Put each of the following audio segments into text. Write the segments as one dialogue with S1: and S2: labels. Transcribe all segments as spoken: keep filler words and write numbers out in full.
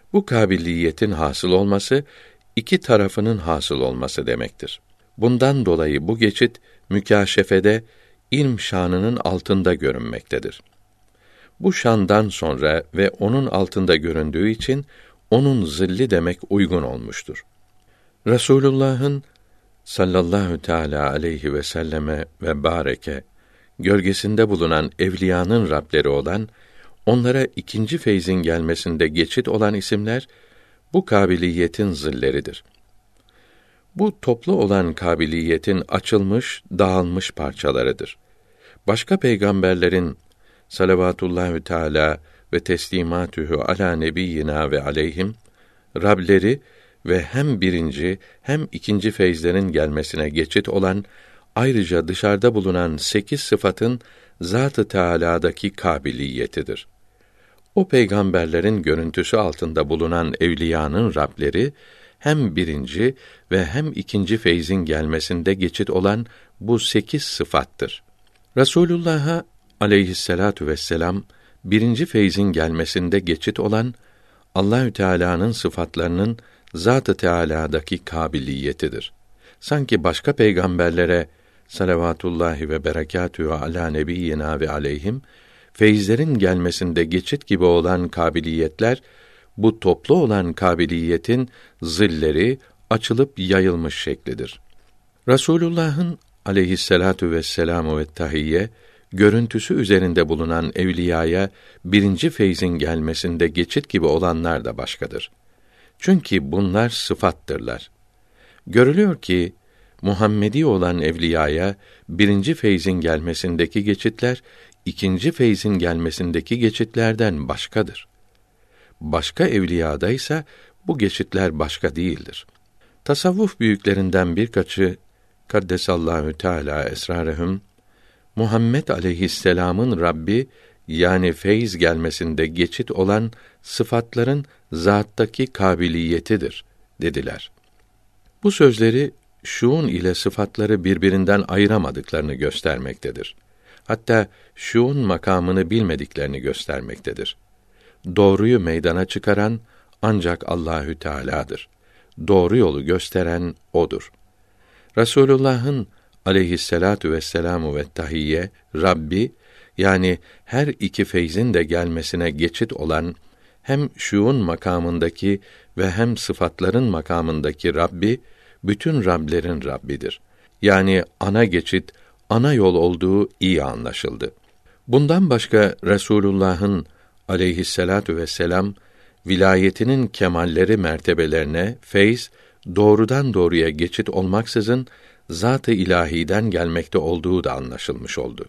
S1: Bu kabiliyetin hasıl olması, iki tarafının hasıl olması demektir. Bundan dolayı bu geçit, mükâşefede, ilm şanının altında görünmektedir. Bu şandan sonra ve onun altında göründüğü için, onun zilli demek uygun olmuştur. Resulullah'ın sallallahu teâlâ aleyhi ve selleme ve bâreke, gölgesinde bulunan evliyanın Rableri olan, onlara ikinci feyzin gelmesinde geçit olan isimler, bu kabiliyetin zilleridir. Bu toplu olan kabiliyetin açılmış, dağılmış parçalarıdır. Başka peygamberlerin salavatullahü teâlâ ve teslimatühü alâ nebiyyina ve aleyhim, Rableri ve hem birinci hem ikinci feyzlerin gelmesine geçit olan, ayrıca dışarıda bulunan sekiz sıfatın Zat-ı Teâlâ'daki kabiliyetidir. O peygamberlerin görüntüsü altında bulunan evliyanın Rableri, hem birinci ve hem ikinci feyzin gelmesinde geçit olan bu sekiz sıfattır. Resulullah'a aleyhisselatu vesselam, birinci feyzin gelmesinde geçit olan, Allahü Teâlâ'nın sıfatlarının Zat-ı Teâlâ'daki kabiliyetidir. Sanki başka peygamberlere salavatullahi ve berekâtühü alâ nebiyyina ve aleyhim, feyizlerin gelmesinde geçit gibi olan kabiliyetler, bu toplu olan kabiliyetin zilleri açılıp yayılmış şeklidir. Resulullah'ın aleyhisselatu vesselamu ve tahiyye, görüntüsü üzerinde bulunan evliyaya birinci feyzin gelmesinde geçit gibi olanlar da başkadır. Çünkü bunlar sıfattırlar. Görülüyor ki Muhammedi olan evliyaya birinci feyzin gelmesindeki geçitler, ikinci feyzin gelmesindeki geçitlerden başkadır. Başka evliyada ise bu geçitler başka değildir. Tasavvuf büyüklerinden birkaçı Kaddesallahu Teala esrarehum, Muhammed aleyhisselam'ın Rabbi, yani feyz gelmesinde geçit olan sıfatların zattaki kabiliyetidir dediler. Bu sözleri şuun ile sıfatları birbirinden ayıramadıklarını göstermektedir. Hatta şuun makamını bilmediklerini göstermektedir. Doğruyu meydana çıkaran ancak Allahü Teala'dır. Doğru yolu gösteren odur. Resulullah'ın aleyhisselatu vesselamu ve tahiyye Rabbi, yani her iki feyzin de gelmesine geçit olan hem şuun makamındaki ve hem sıfatların makamındaki Rabbi, bütün Rablerin Rabbidir. Yani ana geçit, ana yol olduğu iyi anlaşıldı. Bundan başka Resulullah'ın aleyhisselatu vesselam vilayetinin kemalleri mertebelerine feyz doğrudan doğruya geçit olmaksızın zat-ı ilahiden gelmekte olduğu da anlaşılmış oldu.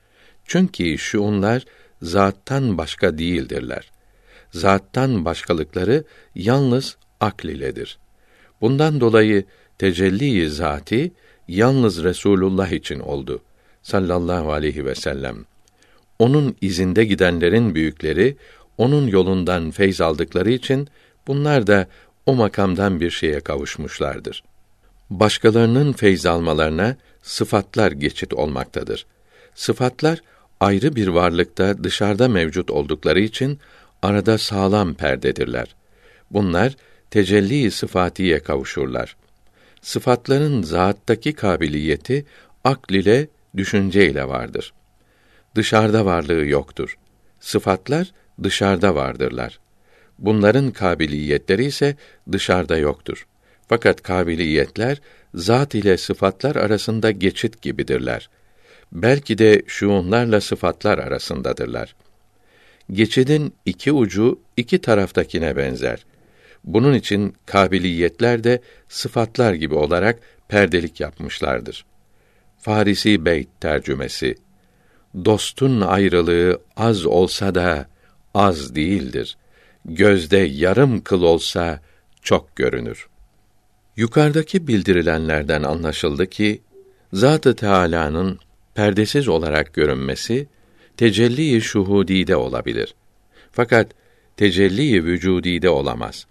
S1: Çünkü şuunlar zattan başka değildirler. Zattan başkalıkları yalnız akl iledir. Bundan dolayı tecelli-i zati yalnız Resulullah için oldu sallallahu aleyhi ve sellem. Onun izinde gidenlerin büyükleri onun yolundan feyz aldıkları için bunlar da o makamdan bir şeye kavuşmuşlardır. Başkalarının feyz almalarına sıfatlar geçit olmaktadır. Sıfatlar ayrı bir varlıkta dışarıda mevcut oldukları için arada sağlam perdedirler. Bunlar tecelli-i sıfatiye kavuşurlar. Sıfatların zattaki kabiliyeti akl ile, düşünce ile vardır. Dışarıda varlığı yoktur. Sıfatlar dışarıda vardırlar. Bunların kabiliyetleri ise dışarıda yoktur. Fakat kabiliyetler zat ile sıfatlar arasında geçit gibidirler. Belki de şuunlarla sıfatlar arasındadırlar. Geçidin iki ucu iki taraftakine benzer. Bunun için kabiliyetler de sıfatlar gibi olarak perdelik yapmışlardır. Farisi Beyt tercümesi: Dostun ayrılığı az olsa da az değildir. Gözde yarım kıl olsa çok görünür. Yukarıdaki bildirilenlerden anlaşıldı ki Zat-ı Teâlâ'nın perdesiz olarak görünmesi tecelli-i şuhudîde olabilir. Fakat tecelli-i vücudîde olamaz.